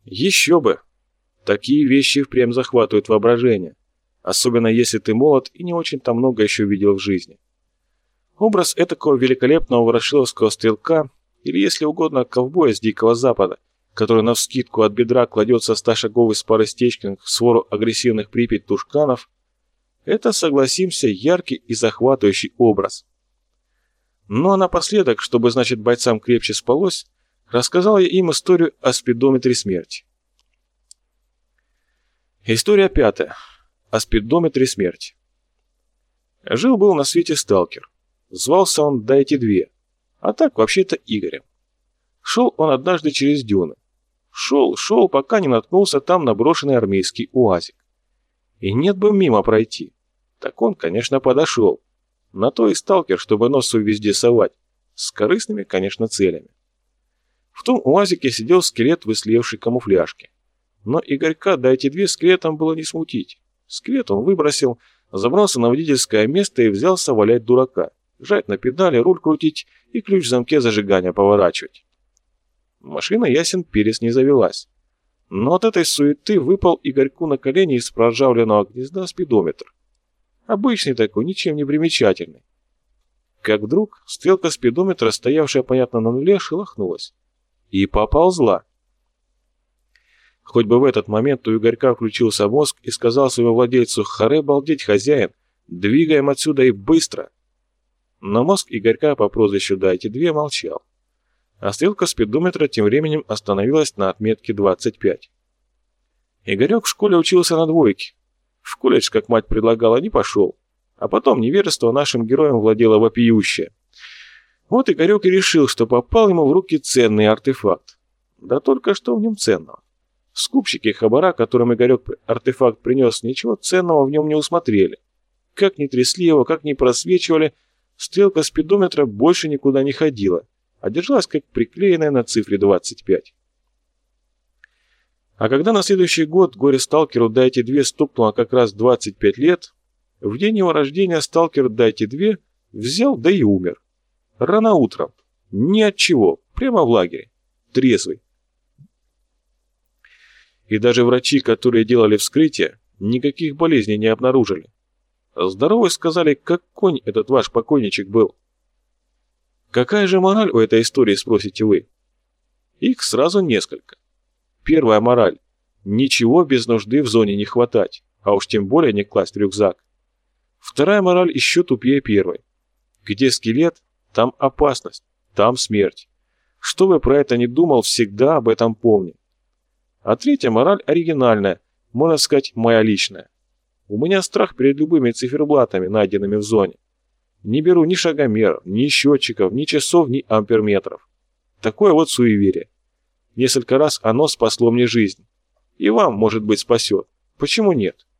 Еще бы! Такие вещи впрямь захватывают воображение, особенно если ты молод и не очень-то много еще видел в жизни. Образ этакого великолепного ворошиловского стрелка, или, если угодно, ковбоя с Дикого Запада, который навскидку от бедра кладется 100-шаговый с парой стечкин к свору агрессивных Припять тушканов, это, согласимся, яркий и захватывающий образ. Ну а напоследок, чтобы, значит, бойцам крепче спалось, рассказал я им историю о спидометре смерти. История 5. О спидометре смерти. Жил-был на свете сталкер. Звался он Дайте Две, а так вообще-то Игорем. Шел он однажды через дюны. Шел, пока не наткнулся там на брошенный армейский УАЗик. И нет бы мимо пройти. Так он, конечно, подошел. На то и сталкер, чтобы нос свой везде совать. С корыстными, конечно, целями. В том УАЗике сидел скелет в ислевшей камуфляжке. Но Игорька Дайте Две скелетом было не смутить. Скелет он выбросил, забрался на водительское место и взялся валять дурака. Жать на педали, руль крутить и ключ в замке зажигания поворачивать. Машина, ясен перец, не завелась. Но от этой суеты выпал Игорьку на колени из проржавленного гнезда спидометр. Обычный такой, ничем не примечательный. Как вдруг стрелка спидометра, стоявшая, понятно, на нуле, шелохнулась. И поползла. Хоть бы в этот момент у Игорька включился мозг и сказал своему владельцу: «Харе балдеть, хозяин, двигаем отсюда и быстро!» Но мозг Игорька по прозвищу Дайте Две молчал. А стрелка спидометра тем временем остановилась на отметке 25. Игорек в школе учился на двойке. В колледж, как мать предлагала, не пошел. А потом невежество нашим героям владело вопиющее. Вот Игорек и решил, что попал ему в руки ценный артефакт. Да только что в нем ценного. Скупщики хабара, которым Игорек артефакт принес, ничего ценного в нем не усмотрели. Как ни трясли его, как ни просвечивали, стрелка спидометра больше никуда не ходила, а держалась как приклеенная на цифре 25. А когда на следующий год горе-сталкеру Дайте Две стукнуло как раз 25 лет, в день его рождения сталкер Дайте Две взял да и умер. Рано утром. Ни от чего. Прямо в лагере. Трезвый. И даже врачи, которые делали вскрытие, никаких болезней не обнаружили. Здоровый, сказали, как конь этот ваш покойничек был. Какая же мораль у этой истории, спросите вы? Их сразу несколько. Первая мораль. Ничего без нужды в зоне не хватать, а уж тем более не класть в рюкзак. Вторая мораль еще тупее первой. Где скелет, там опасность, там смерть. Что бы про это ни думал, всегда об этом помни. А третья мораль оригинальная, можно сказать, моя личная. У меня страх перед любыми циферблатами, найденными в зоне. Не беру ни шагомеров, ни счетчиков, ни часов, ни амперметров. Такое вот суеверие. Несколько раз оно спасло мне жизнь. И вам, может быть, спасет. Почему нет?